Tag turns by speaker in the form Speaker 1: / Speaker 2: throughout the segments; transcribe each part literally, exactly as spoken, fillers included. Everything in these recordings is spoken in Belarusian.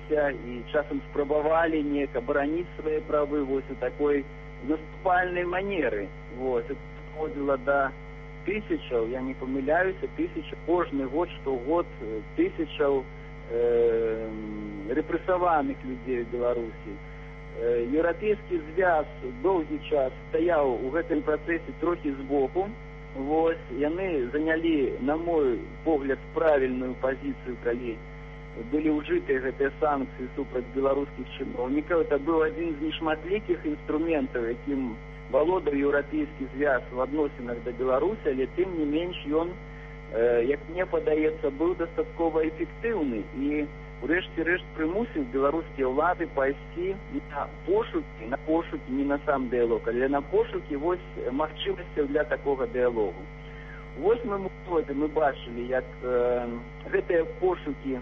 Speaker 1: пыталіся і часам спрабавалі неяк абараніць свае правы вось у такой наступальнай манеры. Вось, это доходзіла да тысячаў, я не памыляюся, тысячаў, кожны год, штогод тысячаў э, рэпрэсаваных людзей у Беларусі. Э, Еўрапейскі звяз доўгі час стаяў у гэтым працэсе трохі збоку. Вось, яны занялі, на мой погляд, правільную пазіцыю, калі былі ўжытыя гэтыя санкцыі супраць беларускіх чыноўнікаў. Это быў адзін з нешматлікіх інструментаў, якім валодаў еўрапейскі звяз у адносінах да Беларусі, але тым не менш ён, э, як мне падаецца, быў дастаткова эфектыўны і урэшце рэшт прымусіў беларускія ўлады пайсці на пошукі, на пошукі, не на сам дыялог, але на пошукі вось магчымасцяў для такога дыялогу. У восьмым годзе мы бачылі, як э, гэтыя пошукі э,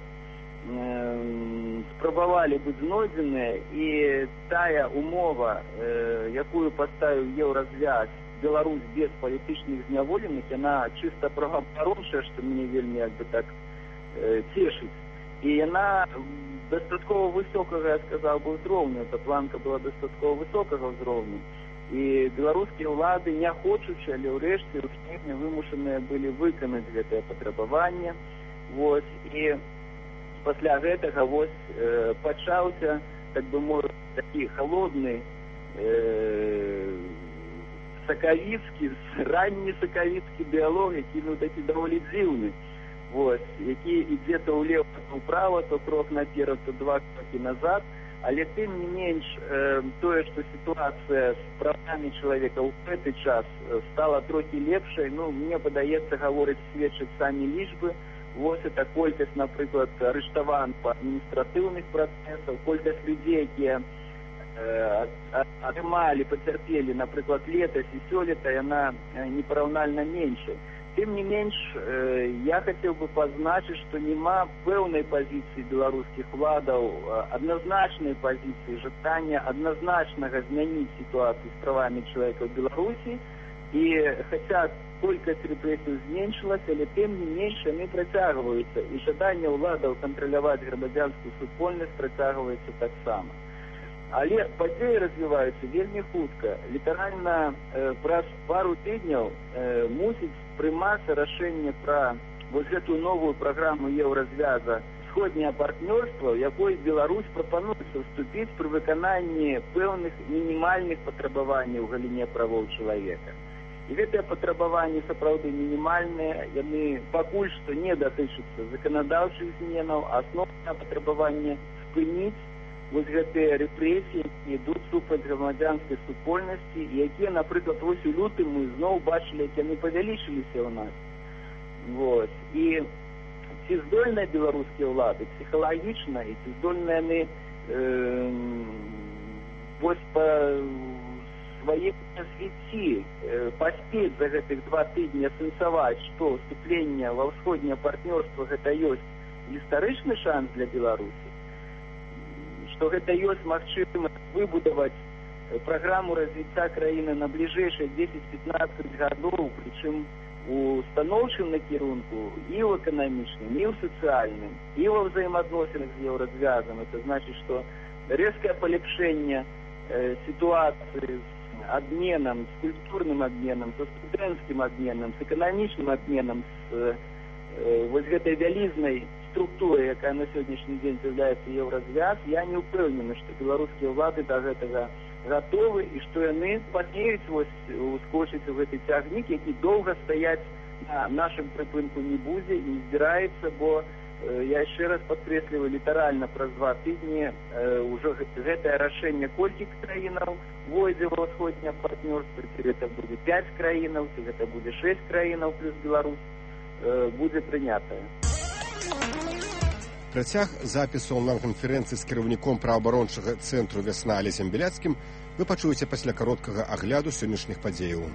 Speaker 1: спрабавалі быць знойдзеныя, і тая умова, э, якую паставіў Еўразвяз, Беларусь без палітычных зняволеных, яна чыста праваабарончая, што мне вельмі як бы так э, цешыць. І яна дастаткова высокага, я сказаў бы, ўзроўню, эта планка была дастаткова высокага ўзроўню. І беларускія ўлады, не хочучы, але ўрэшце ў снегні вымушаныя былі выканаць гэтае патрабаванне. Вось, і пасля гэтага вось э, пачаўся, так бы мовіць, такі халодны э, сакавіцкі, ранні сакавіцкі дыялог, які ну такі даволі дзіўны. Вось, які ідзе то ўлева, то ўправа, то крок наперад, то два крокі назад, але тым не менш э, тое, што сітуацыя з правамі чалавека ў гэты час стала трохі лепшай, ну, мне падаецца, гаворыць, сведчаць самі лічбы. Вось это колькасць, напрыклад, арыштаваных па адміністратыўных працэсах, колькасць людзей, якія э, атрымалі, пацярпелі, напрыклад, летась і сёлета, яна непараўнальна меншая. Тым не менш, э, я хацеў бы пазначыць, што няма пэўнай пазіцыі беларускіх уладаў, адназначнай пазіцыі жадання адназначнага змяніць сітуацыю з правамі чалавека ў Беларусі, і хаця колькасць рэпрэсій зменшылася, але тым не менш яны працягваюцца, і жаданне ўладаў кантраляваць грамадзянскую супольнасць працягваецца таксама. Але падзеі развіваюцца вельмі хутка. Літаральна э, праз пару тыдняў э, мусіць прымацца рашэнне пра вось гэтую новую праграму Еўразвяза «Сходняе партнёрства», у якой Беларусь прапануецца вступіць пры выкананні пэўных мінімальных патрабаванняў у галіне правоў чалавека. І гэтыя патрабаванні сапраўды мінімальныя, яны пакуль што не датычацца заканадаўчых зменаў, а асноўнае патрабаванне спыніць вось гэтыя рэпрэсіі, які ідуць супраць грамадзянскай супольнасці, якія, напрыклад, вось у лютым мы зноў бачылі, як яны павялічыліся ў нас. Вось. І ці здольныя беларускія ўлады псіхалагічна, і ці здольныя яны э, вось па сваім развіцці э, паспець за гэтых два тыдні асэнсаваць, што вступленне ва ўсходняе партнёрства гэта ёсць гістарычны шанс для Беларусі, што гэта ёсць магчымасць выбудаваць праграму развіцця краіны на бліжэйшыя дзесяць-пятнаццаць гадоў, прычым у станоўчым накірунку і ў эканамічным, і ў сацыяльным, і ва ўзаемаадносінах з Еўразвязам. Это значыць, што рэзкае палепшэнне э, сітуацыі з абменам, з культурным абменам, са студэнцкім абменам, з эканамічным абменам, з э, вось гэтай вялізнай структуры, якая на сённяшні дзень з'яўляецца Еўразвяз, я не ўпэўнены, што беларускія ўлады да гэтага гатовы і што яны паспеюць ускочыць у гэты цягнік, які доўга стаяць на нашым прыпынку не будзе і не збіраецца, бо э, я яшчэ раз падкрэсліваю, літаральна праз два тыдні э, ўжо гэтае рашэнне колькі краінаў войдзе ва ўсходняе партнёрства, ці гэта будзе пяць краінаў, ці гэта будзе шэсць краінаў плюс Беларусь, э, будзе прынятае.
Speaker 2: Працяг запісу онлайн-канферэнцыі з кіраўніком праваабарончага цэнтру «Вясна» Алесем Беляцкім вы пачуеце пасля кароткага агляду сённяшніх падзеяў.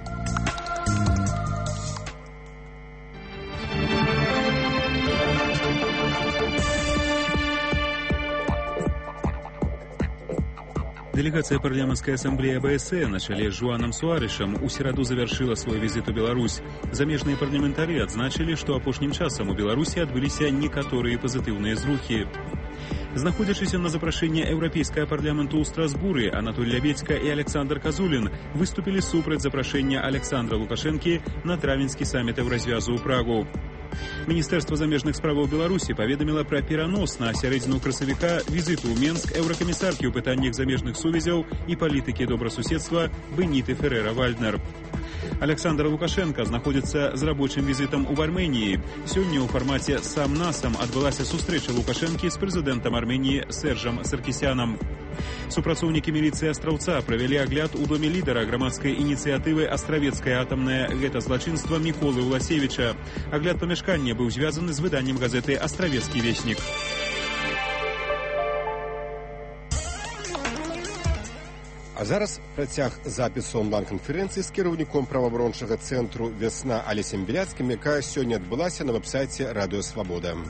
Speaker 3: Делегация парламентской ассамблеи А Бэ Эс Э на чале с Жуаном Суарышем у сераду завершила свой визит у Беларусь. Замежные парламентарии отзначили, что апошнім часам у Беларусі адбыліся некаторыя пазітыўныя зрухі. Знаходзячыся на запрашэнне еўрапейскага парламенту ў Страсбуры, Анатоль Лябедзька і Александр Казулін выступілі супраць запрашэння Александра Лукашэнкі на травеньскі саміт еўразвязу ў Прагу. Міністэрства замежных справаў Беларусі паведаміла пра перанос на сярэдзіну красавіка візіту ў Менск еўракамісаркі ў пытаннях замежных сувязяў і палітыкі добрасуседства Беніты Ферэра-Вальднер. Александр Лукашенко знаходзіцца з рабочым візітам у Арменіі. Сёння ў фармаце сам-насам адбылася сустрэча Лукашэнкі з прэзідэнтам Арменіі Сержам Саркісянам. Супрацоўнікі міліцыі Астраўца правялі агляд у доме лідара грамадскай ініцыятывы «Астравецкая атамная гэта злачынства» Міколы Уласевіча. Агляд памяшкання быў звязаны з выданнем газеты «Астравецкі веснік».
Speaker 2: А зараз працяг запісу онлайн-канферэнцыі з кіраўніком праваабарончага цэнтру «Вясна» Алесем Біляцкім, якая сёння адбылася на вэб-сайце «Радыё Свабода».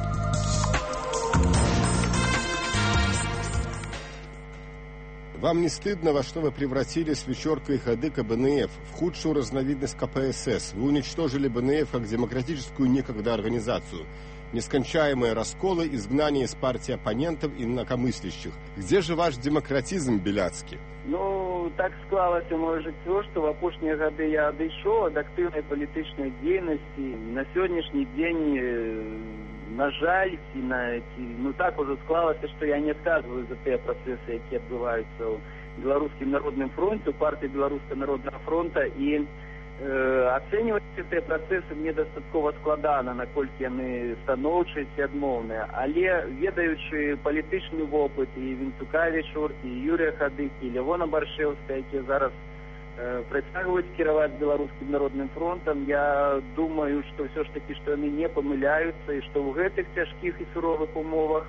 Speaker 2: Вам не стыдно, во что вы превратили с вечеркой ходы КБНФ в худшую разновидность КПСС? Вы уничтожили БНФ как демократическую некогда организацию. Нескончаемые расколы, изгнание из партии оппонентов и инакомыслящих. Где же ваш демократизм, Біляцкі?
Speaker 1: Ну, так склалася моё жыццё, што в апошнія гады я адышоў ад актыўнай палітычнай дзейнасці. На сённяшні дзень, на жаль, ці на, ці, ну так уже склалася, што я не адказваю за тыя працэсы, якія адбываюцца ў Беларускім народным фронце, у партыі Беларускага народнага фронта, і э, ацэньваць гэтыя працэсы мне дастаткова складана, наколькі яны станоўчыя ці адмоўныя. Але ведаючы палітычны вопыт і Вінцука Вечоркі, і Юрія Хадыкі, і Лявона Баршэўская, якія зараз э, працягваюць кіраваць Беларускім народным фронтам, я думаю, што ўсё ж такі, што яны не памыляюцца, і што ў гэтых цяжкіх і суровых умовах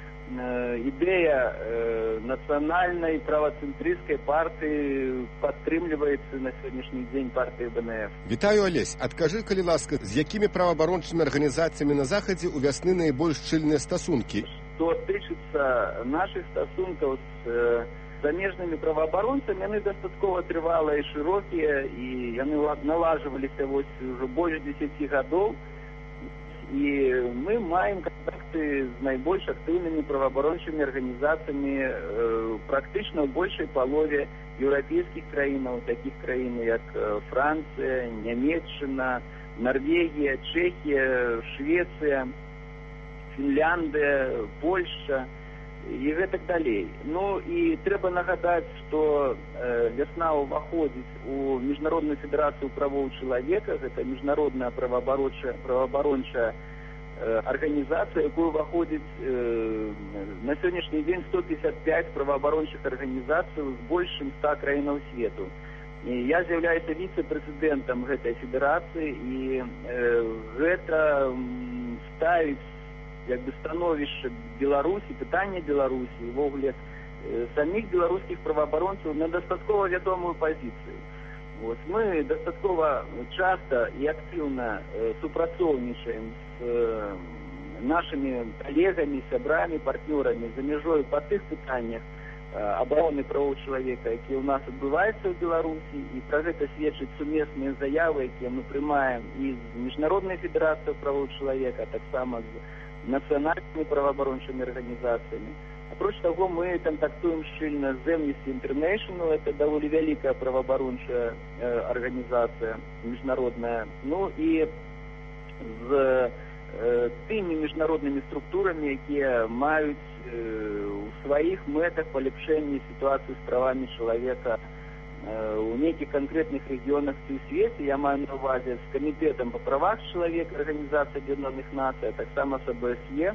Speaker 1: ідэя э, нацыянальнай правацэнтрысцкай партыі падтрымліваецца на сённяшні дзень партыі БНФ.
Speaker 2: Вітаю, Алесь. Адкажы, калі ласка, з якімі праваабарончымі арганізацыямі на Захадзе ў вясны найбольш шчыльныя стасункі?
Speaker 1: Што тычыцца нашых стасункаў з э, замежнымі праваабаронцамі, яны дастаткова трывалыя і шырокія, і яны налажваліся вось ужо больш дзесяці гадоў. І мы маем контакты з найбольш актыўнымі праваабарончымі арганізацыямі э, практычна ў большай палове еўрапейскіх краінаў, такіх краін, як Францыя, Нямецчына, Нарвегія, Чэхія, Швецыя, Фінляндыя, Польшча і гэтак далей. Ну і трэба нагадаць, што э, «Вясна» ўваходзіць у міжнародную федэрацыю правоў чалавека, гэта міжнародная праваабарончая праваабарончая э, арганізацыя, якую ўваходзіць э, на сённяшні дзень сто пятьдесят пять праваабарончых арганізацый з больш чым ста краінаў свету. І я з'яўляюся віцэ-прэзідэнтам гэтай федэрацыі, і э, гэта м, ставіць як бы становішча Беларусі, пытанне Беларусі, і ввогуле э, самих беларускіх праваабаронцаў на дастаткова вядомую пазіцыю. Вот, мы дастаткова часта і актыўна э, супрацоўнічаем з э, нашымі калегамі, сябрамі, партнёрамі за мяжою па тых пытаннях э, абароны правоў чалавека, якія ў нас адбываюцца ў Беларусі, і пра гэта сведчаць сумесныя заявы, якія мы прымаем і з міжнароднай федэрацыяй правоў чалавека, а таксама з нацыянальнымі праваабарончымі арганізацыямі. Апроч таго, мы кантактуем шчыльна з Amnesty International, это даволі вялікая праваабарончая э, арганізацыя міжнародная, ну і з э, тымі міжнароднымі структурамі, якія маюць э, у сваіх мэтах палепшэнне сітуацыі з правамі чалавека у нейкіх канкрэтных рэгіёнах ці ў свеце. Я маю на ўвазе з камітэтам па правах чалавека Арганізацыі Аб'яднаных Нацый, а таксама з АБСЕ,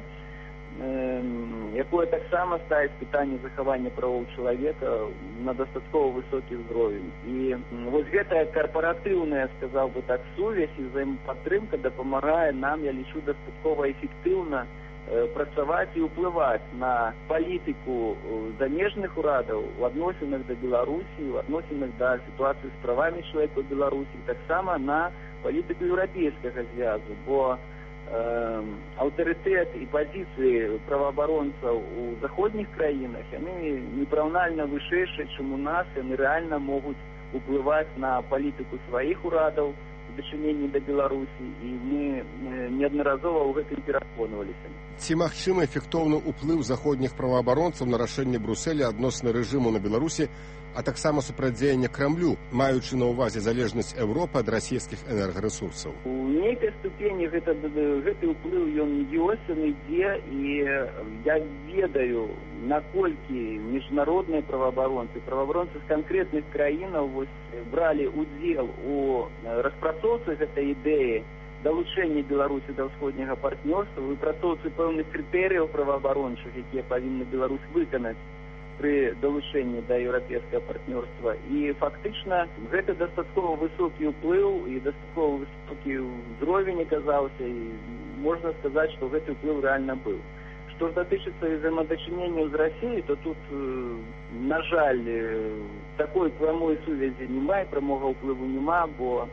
Speaker 1: якое таксама ставіць пытанне захавання правоў чалавека на дастаткова высокі ўзровень. І вось гэтая карпаратыўная, сказаў бы так, сувязь і взаемападтрымка дапамагае нам, я лічу, дастаткова эфектыўна працаваць і ўплываць на палітыку замежных урадаў у адносінах да Беларусі, у адносінах да сітуацыі з правамі чалавека ў Беларусі, таксама на палітыку еўрапейскага звязу, бо э, аўтарытэт і пазіцыі праваабаронцаў у заходніх краінах, яны непараўнальна вышэйшыя, чым у нас, яны рэальна могуць уплываць на палітыку сваіх урадаў, дачыненні да Беларусі, і мы неаднаразова ў гэтым пераконваліся.
Speaker 2: Ці магчымы эфектоўны ўплыў заходніх праваабаронцаў на рашэнне Брюсселя адносна рэжыму на Беларусі, а таксама супрацьдзеяння Крамлю, маючы на ўвазе залежнасць Еўропы ад расійскіх энергарэсурсаў?
Speaker 1: У нейкай ступені гэта, гэты ўплыў ён ёсць, ён ідзе, і я ведаю, наколькі міжнародныя праваабаронцы, праваабаронцы з канкрэтных краінаў вось, бралі ўдзел у распрацоўцы гэтай ідэі далучэння Беларусі да ўсходняга партнёрства, выпрацоўцы пэўных крытэрыяў праваабарончых, якія павінны Беларусь выканаць пры далучэнні да еўрапейскага партнёрства. І фактычна гэта дастаткова высокі ўплыў і дастаткова высокі ўзровень аказаўся, і можна сказаць, што гэты ўплыў рэальна быў. Што ж датычыцца взаимодачыненняў з Расіяй, то тут, на жаль, такой прамой сувязі няма, прамога ўплыву няма, бо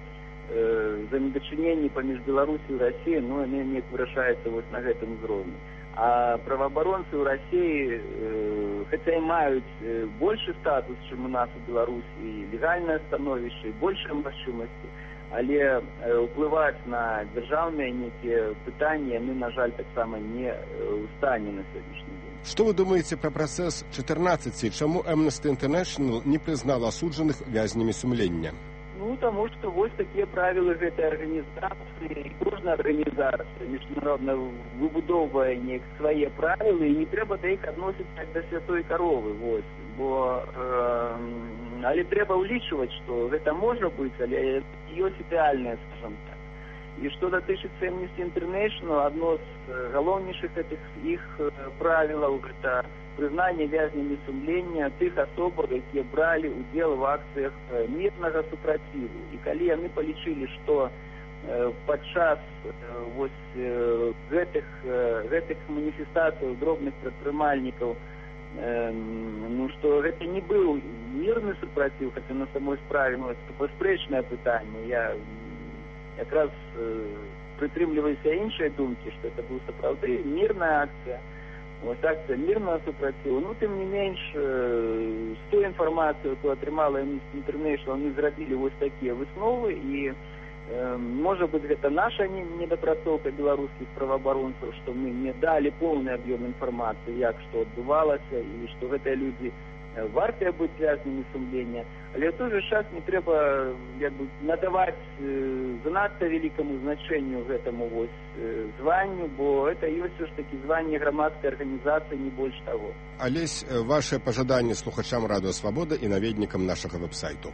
Speaker 1: взаимодачыненні паміж Беларусі і Расіяй, ну, яны не вырашаюцца вось на гэтым узроўні. А праваабаронцы ў Расіі, хаця і маюць большы статус, чым у нас у Беларусі, легальнае становішча і большыя магчымасці, але ўплываць на дзяржаўныя нейкія пытанні яны, на жаль, таксама не ў стане на сённяшні дзень.
Speaker 2: Што вы думаеце пра працэс чатырнаццаці? Чаму Amnesty International не прызнала асуджаных вязнямі сумлення?
Speaker 1: Ну, таму што вось такія правілы гэтай арганізацыі, і кожная арганізацыя міжнародна выбудоўвае неяк свае правілы, і не трэба да іх адносіць як да святой каровы, вось, бо э, але трэба ўлічваць, што гэта можа быць, але ёсць ідэальнае, скажам так. І што датычыцца Amnesty International, адно з галоўнейшых гэтых іх правілаў гэта прызнанне вязнямі сумлення тых асобаў, якія бралі ўдзел у акцыях мірнага супраціву. І калі яны палічылі, што падчас вось гэтых гэтых маніфестацый дробных прадпрымальнікаў, ну што гэта не быў мірны супраціў, хаця на самой справе, ну, это бясспрэчнае пытанне. Я якраз прытрымліваюся іншай думкі, што это быў сапраўды мірная акцыя. Вось акцыя мірнага супраціву. Ну, тым не менш, з той інфармацыю, якую атрымала Amnesty International, они зрабілі вось такія высновы, і, э, можа быць, гэта наша недапрацоўка беларускіх праваабаронцаў, што мы не далі поўны аб'ём інфармацыі, як што адбывалася, і што гэтыя людзі вартыя быць вязнямі сумлення. Але ў той жа час не трэба як бы надаваць э, занадта вялікаму значэнню гэтаму вось э, званню, бо это ёсць ж такі званне грамадскай арганізацыі, не больш таго.
Speaker 2: Алесь, ваше пажаданне слухачам Радыё Свабода і наведнікам нашага вэб-сайту?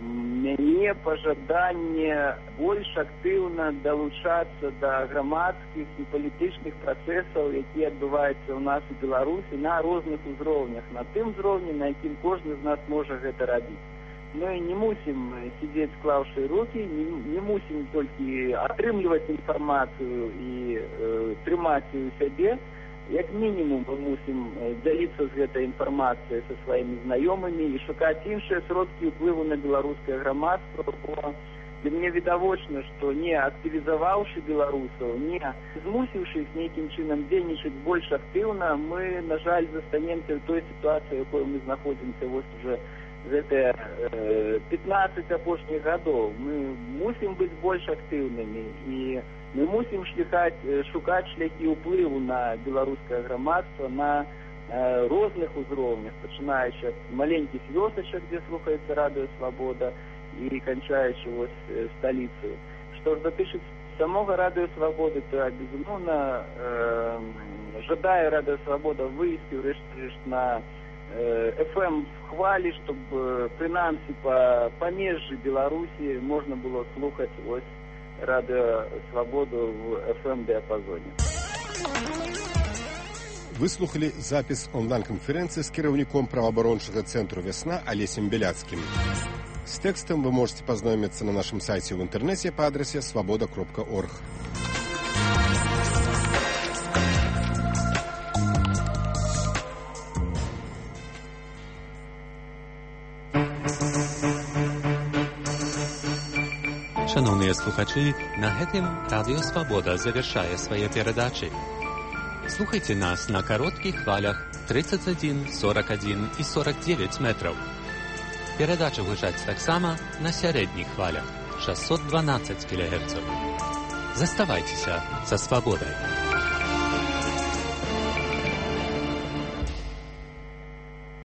Speaker 1: Мяне пажаданне больш актыўна далучацца да грамадскіх і палітычных працэсаў, якія адбываюцца ў нас у Беларусі на розных узроўнях, на тым узроўні, на якім кожны з нас можа гэта рабіць. Мы не мусім сидзець склаўшы рукі, не, не мусім толькі атрымліваць інфармацыю і э, трымаць у сябе. Як мінімум мы мусім дзяліцца з гэтай інфармацыяй са сваімі знаёмымі і шукаць іншыя сродкі ўплыву на беларускае грамадства, бо для мяне відавочна, што не актывізаваўшы беларусаў, не змусіўшы іх нейкім чынам дзейнічаць больш актыўна, мы, на жаль, застанемся ў той сітуацыі, у якой мы знаходзімся вось уже гэтыя пятнаццаць апошніх гадоў. Мы мусім быць больш актыўнымі, і мы мусім шляхаць, шукаць шляхі ўплыву на беларускае грамадства на э, розных узроўнях, пачынаючы ад маленькіх вёсачак, дзе слухаецца Радыё Свабода, і канчаючы вось сталіцаю. Што ж датычыць самога Радыё Свабоды, то, безумоўна, э, жадае Радыё Свабода выйсці ўрэшце-рэшт на эф эм хвалі, чтобы прынамсі па памежжы Беларусі можна было слухаць вось Радыё Свабоду в эф эм дыяпазоне.
Speaker 2: Выслухалі запіс онлайн-канферэнцыі з кіраўніком праваабарончага цэнтру «Вясна» Алесем Беляцкім. З тэкстам вы можете пазнаёміцца на нашым сайце ў інтэрнэце па адрасе свабода кропка орг.
Speaker 4: Шановныя слухачы, на гэтым Радыё Свабода завяршае свае перадачы. Слухайце нас на кароткіх хвалях тридцать один, сорок один і сорок девять метраў. Перадача гучаць таксама на сярэдніх хвалях шестьсот двенадцать килогерцаў. Заставайцеся са свабодай.